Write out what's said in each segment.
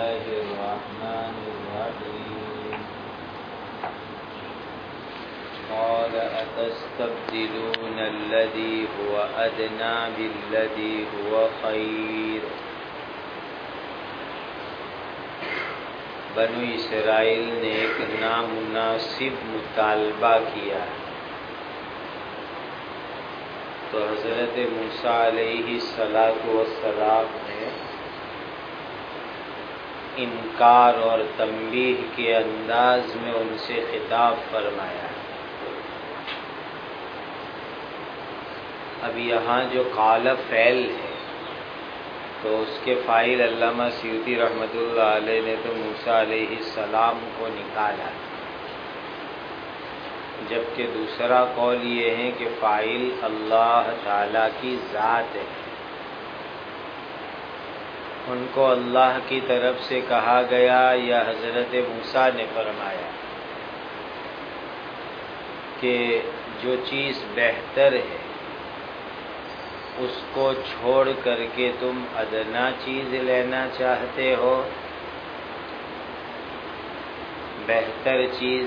الله الرحمن الرحيم قال أتستبدلون الذي هو أدنى بالذي هو خير بنو اسرائیل نے ایک نامناسب مطالبہ کیا تو حضرت موسیٰ علیہ السلام نے انکار اور تنبیہ کے انداز میں ان سے خطاب فرمایا۔ اب یہاں جو قال فعل ہے تو اس کے فاعل علامہ سیوطی رحمۃ اللہ علیہ نے تو موسیٰ علیہ السلام کو نکالا، جبکہ دوسرا قول یہ ہے کہ فاعل اللہ تعالی کی ذات ہے۔ ان کو اللہ کی طرف سے کہا گیا یا حضرت موسیٰ نے فرمایا کہ جو چیز بہتر ہے اس کو چھوڑ کر کے تم ادنا چیز لینا چاہتے ہو۔ بہتر چیز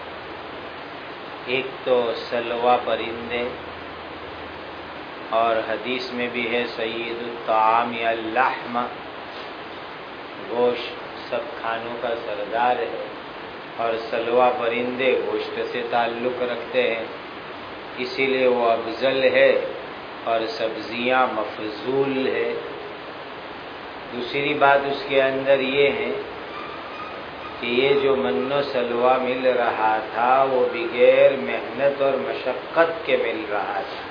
ایک تو سلوہ پرندے، اور حدیث میں بھی ہے سید الطعام یا لحم، گوشت سب کھانوں کا سردار ہے، اور سلوہ پرندے گوشت سے تعلق رکھتے ہیں، اسی لیے وہ افضل ہے، اور سبزیاں مفضول ہے۔ دوسری بات اس کے اندر یہ ہے کہ یہ جو من و سلوہ مل رہا تھا وہ بغیر محنت اور مشقت کے مل رہا تھا،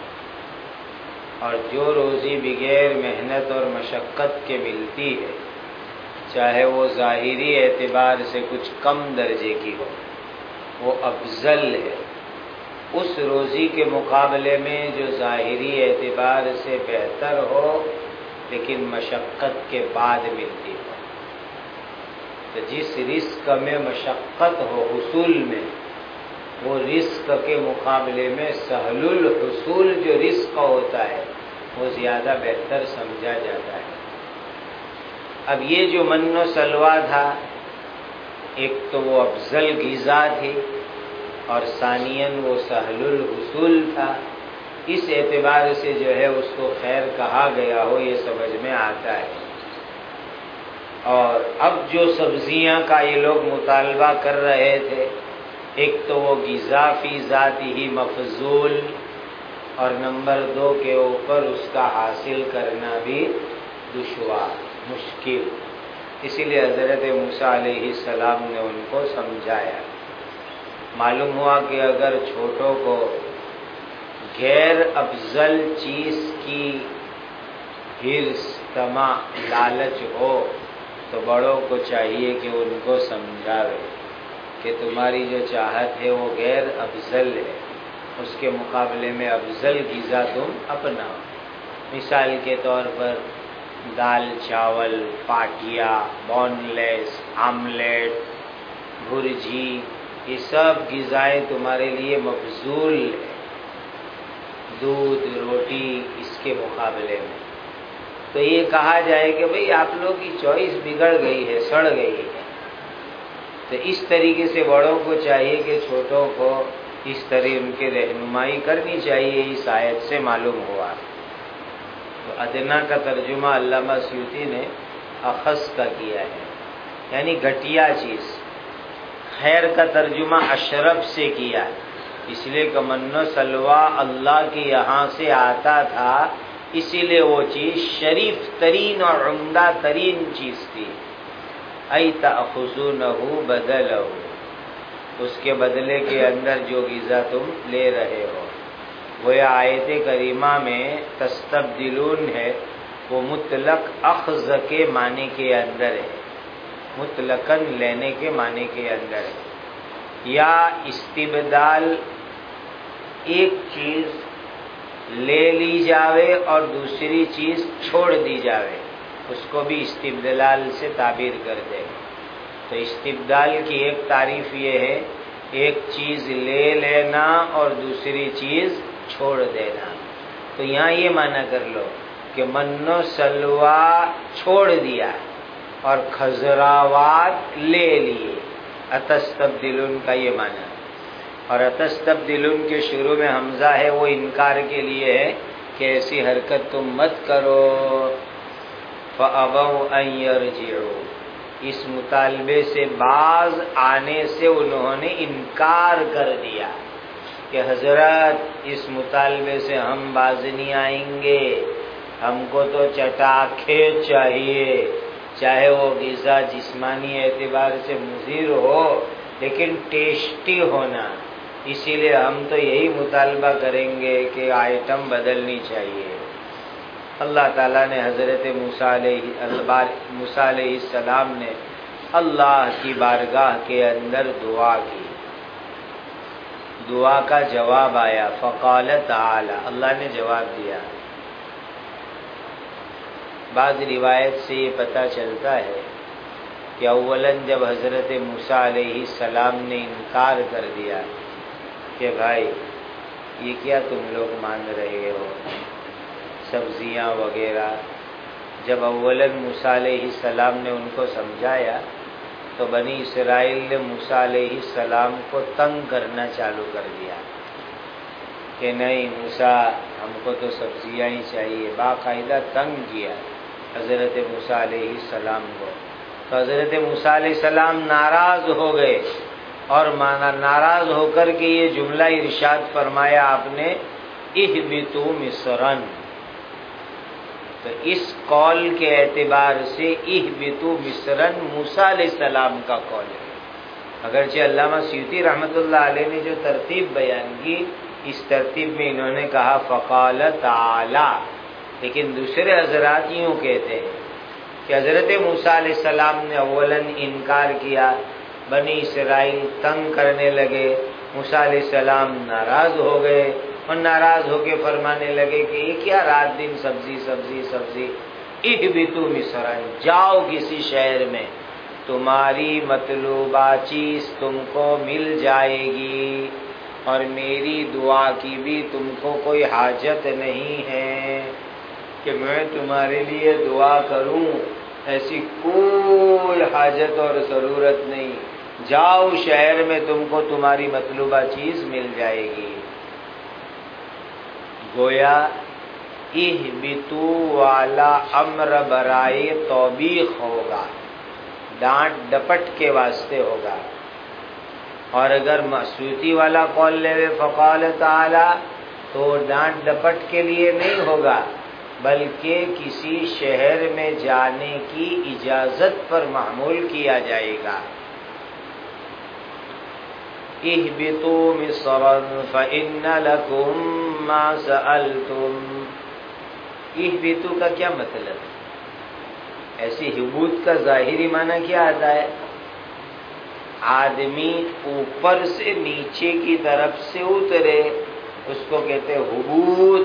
اور جو روزی بغیر محنت اور مشقت کے ملتی ہے چاہے وہ ظاہری اعتبار سے کچھ کم درجے کی ہو وہ افضل ہے اس روزی کے مقابلے میں جو ظاہری اعتبار سے بہتر ہو لیکن مشقت کے بعد ملتی ہو۔ تو جس رزق میں مشقت ہو حصول میں، وہ رزق کے مقابلے میں سہل الحصول جو رزق ہوتا ہے وہ زیادہ بہتر سمجھا جاتا ہے۔ اب یہ جو من و سلوہ تھا، ایک تو وہ افضل غذا تھی، اور ثانیاً وہ سہل الحصول تھا، اس اعتبار سے جو ہے اس کو خیر کہا گیا ہو یہ سمجھ میں آتا ہے۔ اور اب جو سبزیاں کا یہ لوگ مطالبہ کر رہے تھے، ایک تو وہ غذا فی ذاتی ہی مفضول، اور نمبر 2 کے اوپر اس کا حاصل کرنا بھی دشوار مشکل، اسی لیے حضرت موسیٰ علیہ السلام نے ان کو سمجھایا۔ معلوم ہوا کہ اگر چھوٹوں کو غیر افضل چیز کی حرص، طمع، لالچ ہو تو بڑوں کو چاہیے کہ ان کو سمجھاوے کہ تمہاری جو چاہت ہے وہ غیر افضل ہے، اس کے مقابلے میں افضل غذا تم اپناؤ۔ مثال کے طور پر دال چاول، پاٹیا، بون لیس، آملیٹ، بھرجی، یہ سب غذائیں تمہارے لیے مفضول ہے دودھ روٹی اس کے مقابلے میں۔ تو یہ کہا جائے کہ بھئی آپ لوگ کی چوائس بگڑ گئی ہے، سڑ گئی ہے۔ تو اس طریقے سے بڑوں کو چاہیے کہ چھوٹوں کو اس طرح ان کی رہنمائی کرنی چاہیے، اس آیت سے معلوم ہوا۔ تو ادنا کا ترجمہ علامہ سیوطی نے اخص کا کیا ہے، یعنی گھٹیا چیز۔ خیر کا ترجمہ اشرف سے کیا، اس لیے کہ من و سلوہ اللہ کے یہاں سے آتا تھا، اسی لیے وہ چیز شریف ترین اور عمدہ ترین چیز تھی۔ ای تأخذونہ بدلہ، اس کے بدلے کے اندر جو غذا تم لے رہے ہو۔ گویا آیت کریمہ میں تستبدلون ہے وہ مطلق اخذ کے معنی کے اندر ہے، مطلقاً لینے کے معنی کے اندر ہے، یا استبدال ایک چیز لے لی جاوے اور دوسری چیز چھوڑ دی جاوے، اس کو بھی استبدال سے تعبیر کرتے ہیں۔ تو استبدال کی ایک تعریف یہ ہے ایک چیز لے لینا اور دوسری چیز چھوڑ دینا۔ تو یہاں یہ معنی کر لو کہ من و سلوہ چھوڑ دیا، اور خضراوات لے لیے. اتستبدلون کا یہ معنی. اور اتستبدلون کے شروع میں حمزہ ہے، وہ انکار کے لیے ہے کہ ایسی حرکت تم مت کرو. فَأَبَوْا أَن يَرْجِعُوا، اس مطالبے سے باز آنے سے انہوں نے انکار کر دیا کہ حضرت اس مطالبے سے ہم باز نہیں آئیں گے، ہم کو تو چٹاکھے چاہیے، چاہے وہ غذا جسمانی اعتبار سے مضر ہو لیکن ٹیسٹی ہونا. اسی لیے ہم تو یہی مطالبہ کریں گے کہ آئٹم بدلنی چاہیے. اللہ تعالیٰ نے حضرت موسیٰ علیہ السلام نے اللہ کی بارگاہ کے اندر دعا کی. دعا کا جواب آیا. فقال تعالی، اللہ نے جواب دیا. بعض روایت سے یہ پتہ چلتا ہے کہ اولاً جب حضرت موسیٰ علیہ السلام نے انکار کر دیا کہ بھائی یہ کیا تم لوگ مان رہے ہو سبزیاں وغیرہ، جب اولاً موسیٰ علیہ السلام نے ان کو سمجھایا تو بنی اسرائیل نے موسیٰ علیہ السلام کو تنگ کرنا چالو کر دیا کہ نہیں موسیٰ ہم کو تو سبزیاں ہی چاہیے. باقاعدہ تنگ کیا حضرت موسیٰ علیہ السلام کو. تو حضرت موسیٰ علیہ السلام ناراض ہو گئے اور ناراض ہو کر کے یہ جملہ ارشاد فرمایا آپ نے، اہبطوا مصرا. تو اس قول کے اعتبار سے اہبطوا مصرا موسیٰ علیہ السلام کا قول ہے. اگرچہ علامہ سیوطی رحمۃ اللہ علیہ نے جو ترتیب بیان کی، اس ترتیب میں انہوں نے کہا فقال تعالی، لیکن دوسرے حضرات یوں کہتے ہیں کہ حضرت موسیٰ علیہ السلام نے اولاً انکار کیا، بنی اسرائیل تنگ کرنے لگے، موسیٰ علیہ السلام ناراض ہو گئے اور ناراض ہو کے فرمانے لگے کہ یہ کیا رات دن سبزی سبزی سبزی. اہبطوا مصرا، جاؤ کسی شہر میں، تمہاری مطلوبہ چیز تم کو مل جائے گی اور میری دعا کی بھی تم کو کوئی حاجت نہیں ہے کہ میں تمہارے لیے دعا کروں، ایسی کوئی حاجت اور ضرورت نہیں. جاؤ شہر میں، تم کو تمہاری مطلوبہ چیز مل جائے گی. گویا اہبطوا والا امر برائے توبیخ ہوگا، ڈانٹ ڈپٹ کے واسطے ہوگا. اور اگر مسعودی والا قول لے فقال تعالی تو ڈانٹ ڈپٹ کے لیے نہیں ہوگا، بلکہ کسی شہر میں جانے کی اجازت پر معمول کیا جائے گا. اہبطوا مصرا فإن لكم ما سألتم. اہبطوا کا کیا مطلب ہے؟ ایسی حبوط کا ظاہری معنی کیا آتا ہے؟ آدمی اوپر سے نیچے کی طرف سے اترے، اس کو کہتے ہیں حبوط.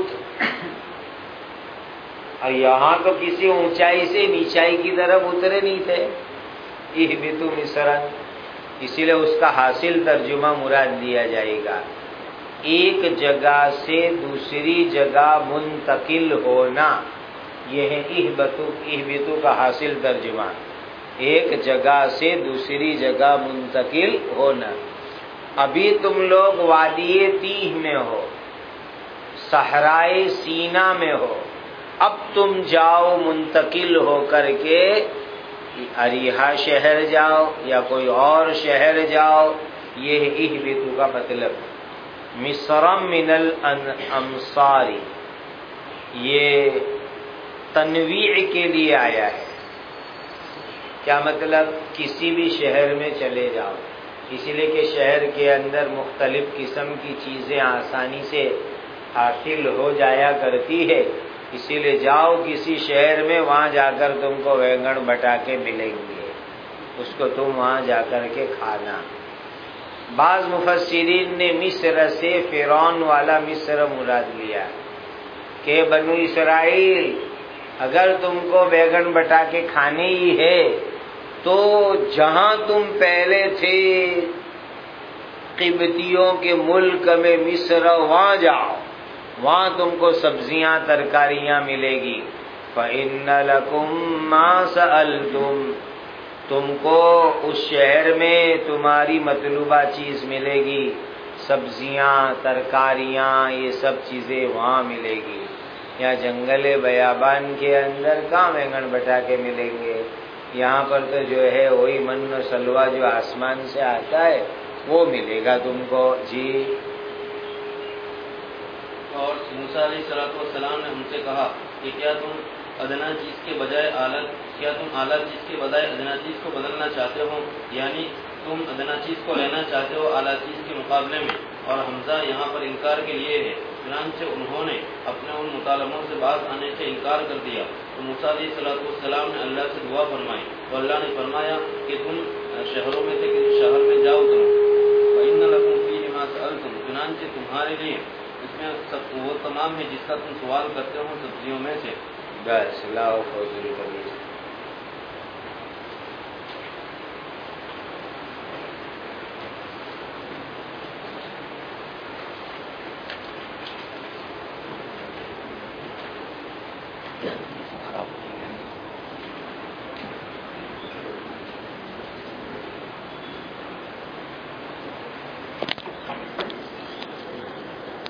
اور یہاں تو کسی اونچائی سے نیچائی کی طرف اترے نہیں تھے. اہبطوا مصرا، اسی لیے اس کا حاصل ترجمہ مراد لیا جائے گا ایک جگہ سے دوسری جگہ منتقل ہونا. یہ ہے اہبطوا کا حاصل ترجمہ، ایک جگہ سے دوسری جگہ منتقل ہونا. ابھی تم لوگ وادی تیہ میں ہو، صحرائے سینا میں ہو، اب تم جاؤ منتقل ہو کر کے اریحا شہر جاؤ یا کوئی اور شہر جاؤ. یہ ہے اہبطوا کا مطلب. مصرا من الامصار، یہ تنویع کے لیے آیا ہے. کیا مطلب؟ کسی بھی شہر میں چلے جاؤ، اسی لیے کہ شہر کے اندر مختلف قسم کی چیزیں آسانی سے حاصل ہو جایا کرتی ہے. اسی لیے جاؤ کسی شہر میں، وہاں جا کر تم کو وینگن بٹاکے ملیں گے، اس کو تم وہاں جا کر کے کھانا. بعض مفسرین نے مصر سے فرعون والا مصر مراد لیا کہ بنو اسرائیل اگر تم کو بیگن بٹاکے کھانے ہی ہے تو جہاں تم پہلے تھے قبطیوں کے ملک میں مصر، وہاں جاؤ، وہاں تم کو سبزیاں ترکاریاں ملے گی. فَإِنَّ لَكُمْ مَا سَأَلْتُمْ، تم کو اس شہر میں تمہاری مطلوبہ چیز ملے گی، سبزیاں، ترکاریاں، یہ سب چیزیں وہاں ملے گی۔ یا جنگل بیابان کے اندر کہاں وینگن بٹا کے ملیں گے؟ یہاں پر تو جو ہے وہی من و سلوا جو آسمان سے آتا ہے وہ ملے گا تم کو۔ جی۔ اور موسیٰ علیہ السلام نے ان سے کہا کہ کیا تم ادنا چیز کے بجائے اعلیٰ چیز کے بجائے ادنا چیز کو بدلنا چاہتے ہو، یعنی تم ادنا چیز کو لینا چاہتے ہو اعلیٰ چیز کے مقابلے میں؟ اور حمزہ یہاں پر انکار کے لیے ہے، چنانچہ انہوں نے اپنے ان مطالبوں سے باز آنے سے انکار کر دیا۔ تو موسیٰ علیہ السلام نے اللہ سے دعا فرمائی، تو اللہ نے فرمایا کہ تم شہروں میں سے کسی شہر میں جاؤ کرو، فَإِنَّ لَكُمْ فِيهِ مَا سَأَلْتُمْ، چنانچہ تمہارے لیے اس میں وہ تمام ہے جس کا تم سوال کرتے ہو سبزیوں میں سے۔ بس لاؤ فوزی کبھی۔ خراب ہو گیا۔